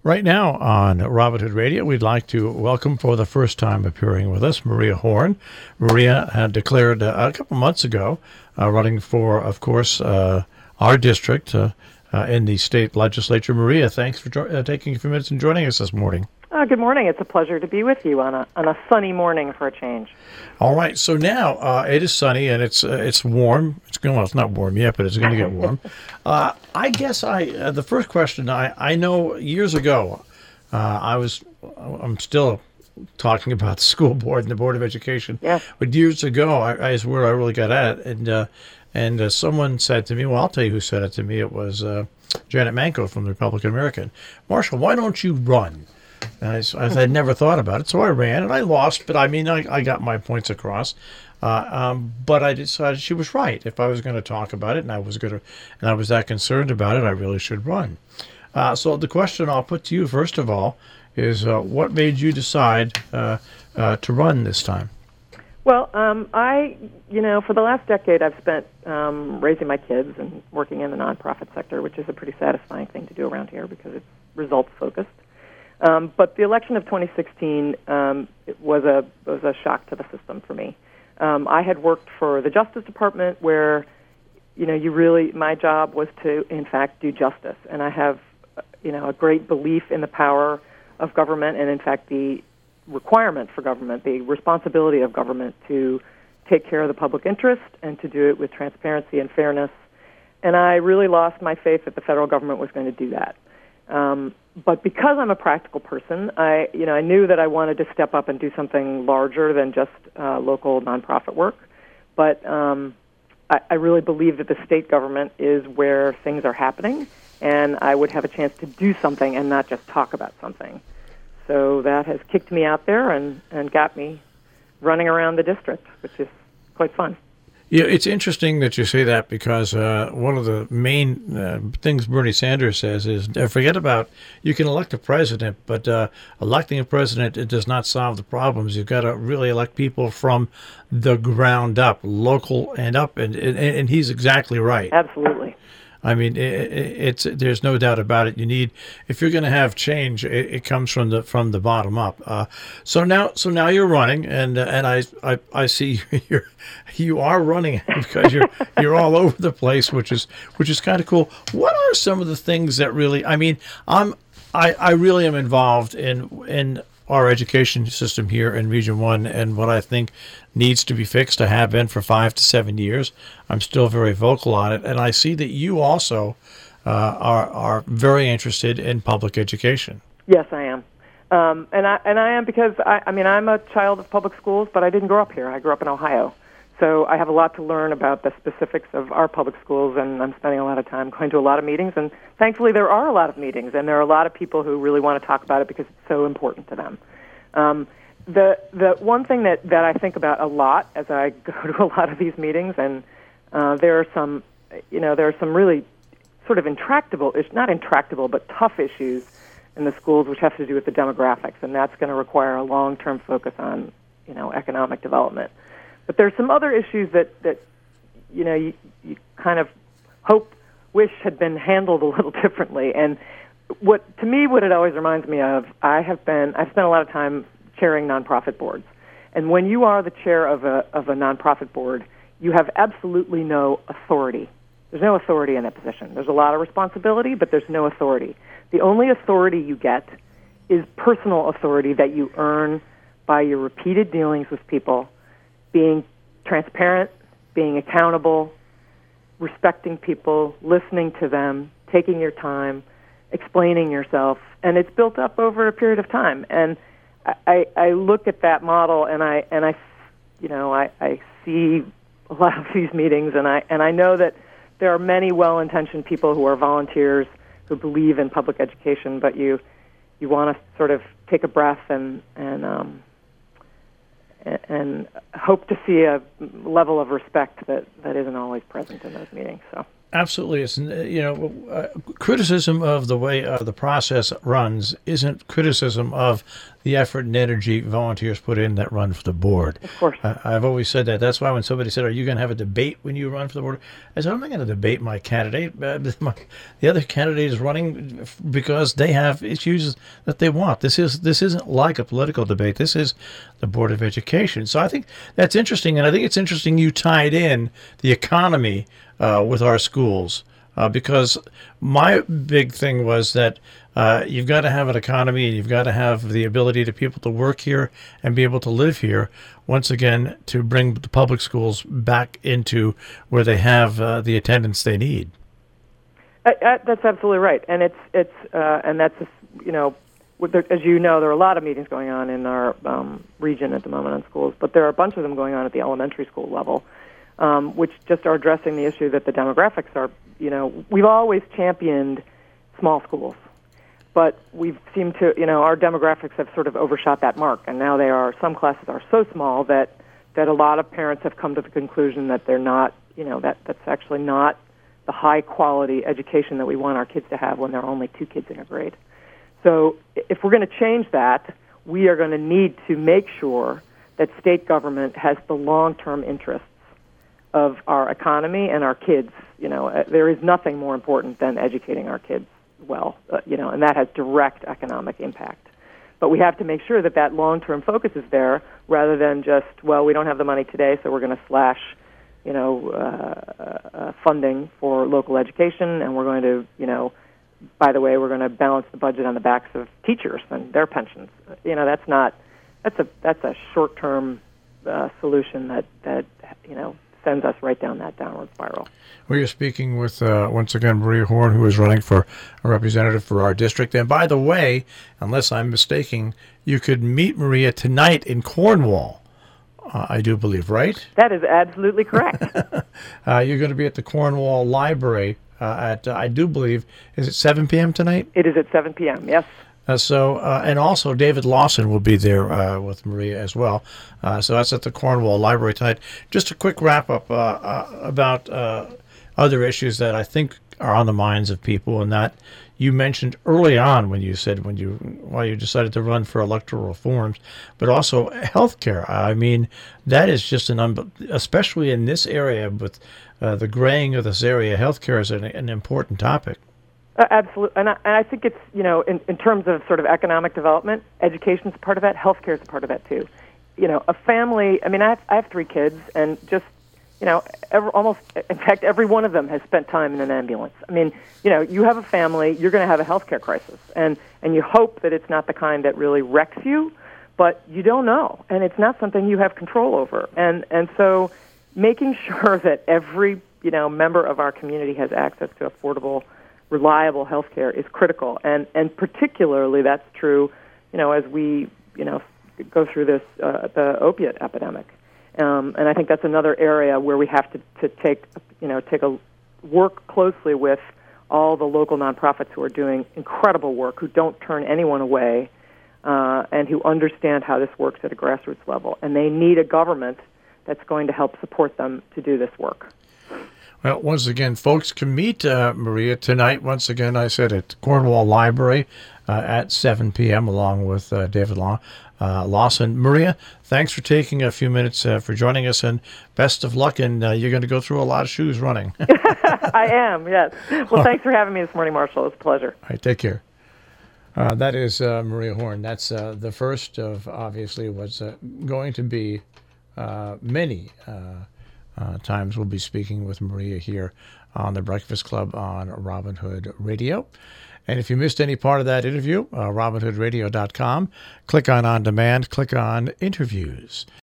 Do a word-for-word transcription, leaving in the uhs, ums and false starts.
Right now on Robin Hood Radio, we'd like to welcome for the first time appearing with us Maria Horn. Maria had declared uh, a couple months ago uh, running for, of course, uh, our district uh, uh, in the state legislature. Maria, thanks for jo- uh, taking a few minutes and joining us this morning. Uh, good morning. It's a pleasure to be with you on a on a sunny morning for a change. All right. So now uh, it is sunny and it's uh, it's warm. It's going well. It's not warm yet, but it's going to get warm. uh, I guess I uh, the first question I I know years ago uh, I was I'm still talking about the school board and the Board of Education. Yeah. But years ago, I, I is where I really got at it, and uh, and uh, someone said to me, well, I'll tell you who said it to me. It was uh, Janet Manco from the Republican American. Marshall, why don't you run? And I, I had never thought about it, so I ran and I lost. But I mean, I, I got my points across. Uh, um, but I decided she was right. If I was going to talk about it, and I was going to, and I was that concerned about it, I really should run. Uh, so the question I'll put to you first of all is, uh, what made you decide uh, uh, to run this time? Well, um, I, you know, for the last decade, I've spent um, raising my kids and working in the nonprofit sector, which is a pretty satisfying thing to do around here because it's results focused. Um, but the election of twenty sixteen um, it was a was a shock to the system for me. Um, I had worked for the Justice Department, where, you know, you really my job was to, in fact, do justice, and I have, you know, a great belief in the power of government, and in fact, the requirement for government, the responsibility of government to take care of the public interest and to do it with transparency and fairness. And I really lost my faith that the federal government was going to do that. Um, But because I'm a practical person, I, you know, I knew that I wanted to step up and do something larger than just uh, local nonprofit work. But um, I, I really believe that the state government is where things are happening, and I would have a chance to do something and not just talk about something. So that has kicked me out there and, and got me running around the district, which is quite fun. Yeah, it's interesting that you say that because uh, one of the main uh, things Bernie Sanders says is uh, forget about you can elect a president, but uh, electing a president, it does not solve the problems. You've got to really elect people from the ground up, local and up, and and, and he's exactly right. Absolutely. I mean, it, it's there's no doubt about it. You need if you're going to have change, it, it comes from the from the bottom up. Uh, so now, so now you're running, and uh, and I, I I see you're you are running because you're you're all over the place, which is which is kind of cool. What are some of the things that really? I mean, I'm I, I really am involved in in our education system here in Region One, and what I think needs to be fixed. I have been for five to seven years. I'm still very vocal on it, and I see that you also uh, are are very interested in public education. Yes, I am, um, and I and I am because I, I mean I'm a child of public schools, but I didn't grow up here. I grew up in Ohio, so I have a lot to learn about the specifics of our public schools, and I'm spending a lot of time going to a lot of meetings. And thankfully, there are a lot of meetings, and there are a lot of people who really want to talk about it because it's so important to them. Um, The the one thing that, that I think about a lot as I go to a lot of these meetings, and uh, there are some, you know, there are some really sort of intractable, not intractable, but tough issues in the schools which have to do with the demographics, and that's going to require a long-term focus on, you know, economic development. But there's some other issues that, that you know, you, you kind of hope, wish had been handled a little differently. And what to me, what it always reminds me of, I have been, I've spent a lot of time chairing nonprofit boards. And when you are the chair of a of a nonprofit board, you have absolutely no authority. There's no authority in that position. There's a lot of responsibility, but there's no authority. The only authority you get is personal authority that you earn by your repeated dealings with people, being transparent, being accountable, respecting people, listening to them, taking your time, explaining yourself, and it's built up over a period of time. And I, I look at that model, and I and I, you know, I, I see a lot of these meetings, and I and I know that there are many well-intentioned people who are volunteers who believe in public education, but you you want to sort of take a breath and and um, and hope to see a level of respect that, that isn't always present in those meetings. So. Absolutely. It's, you know, uh, criticism of the way uh, the process runs isn't criticism of the effort and energy volunteers put in that run for the board. Of course. Uh, I've always said that. That's why when somebody said, "Are you going to have a debate when you run for the board?" I said, "I'm not going to debate my candidate. Uh, my, the other candidate is running because they have issues that they want. This is this isn't like a political debate. This is the Board of Education." So I think that's interesting, and I think it's interesting you tied in the economy uh, with our schools. Uh, because my big thing was that uh, you've got to have an economy and you've got to have the ability to people to work here and be able to live here, once again, to bring the public schools back into where they have uh, the attendance they need. Uh, uh, that's absolutely right. And it's, it's uh, and that's, you know, there, as you know, there are a lot of meetings going on in our um, region at the moment on schools, but there are a bunch of them going on at the elementary school level. Um, which just are addressing the issue that the demographics are, you know, we've always championed small schools, but we've seemed to, you know, our demographics have sort of overshot that mark, and now they are, some classes are so small that, that a lot of parents have come to the conclusion that they're not, you know, that, that's actually not the high-quality education that we want our kids to have when there are only two kids in a grade. So if we're going to change that, we are going to need to make sure that state government has the long-term interests of our economy and our kids. You know, uh, there is nothing more important than educating our kids well, uh, you know, and that has direct economic impact. But we have to make sure that that long-term focus is there rather than just, well, we don't have the money today, so we're going to slash, you know, uh, uh, funding for local education, and we're going to, you know, by the way, we're going to balance the budget on the backs of teachers and their pensions. You know, that's not, that's a, that's a short-term uh, solution that, that, you know, sends us right down that downward spiral. We are speaking with, uh, once again, Maria Horn, who is running for a representative for our district. And by the way, unless I'm mistaken, you could meet Maria tonight in Cornwall, uh, I do believe, right? That is absolutely correct. uh, you're going to be at the Cornwall Library uh, at, uh, I do believe, is it seven p.m. tonight? It is at seven p.m., yes. Uh, so, uh, and also David Lawson will be there uh, with Maria as well. Uh, so that's at the Cornwall Library tonight. Just a quick wrap up uh, uh, about uh, other issues that I think are on the minds of people, and that you mentioned early on when you said when you why you decided to run for electoral reforms, but also healthcare. I mean, that is just an un- especially in this area with uh, the graying of this area, healthcare is an, an important topic. Uh, absolutely, and I, and I think it's, you know, in, in terms of sort of economic development, education's a part of that, healthcare is a part of that too. You know, a family, I mean, I have, I have three kids, and just, you know, every, almost, in fact, every one of them has spent time in an ambulance. I mean, you know, you have a family, you're going to have a healthcare crisis, and, and you hope that it's not the kind that really wrecks you, but you don't know, and it's not something you have control over. And, and so making sure that every, you know, member of our community has access to affordable, reliable health care is critical, and and particularly that's true, you know, as we, you know, go through this uh, the opiate epidemic, um, and I think that's another area where we have to, to take, you know, take a work closely with all the local nonprofits who are doing incredible work, who don't turn anyone away, uh, and who understand how this works at a grassroots level, and they need a government that's going to help support them to do this work. Well, once again, folks can meet uh, Maria tonight. Once again, I said at Cornwall Library uh, at seven p.m. along with uh, David Law, uh, Lawson. Maria, thanks for taking a few minutes uh, for joining us, and best of luck. And uh, you're going to go through a lot of shoes running. I am, yes. Well, thanks for having me this morning, Marshall. It's a pleasure. All right, take care. Uh, that is uh, Maria Horn. That's uh, the first of, obviously, what's uh, going to be uh, many uh Uh, times we'll be speaking with Maria here on the Breakfast Club on Robin Hood Radio. And if you missed any part of that interview, uh, robin hood radio dot com, click on On Demand, click on Interviews.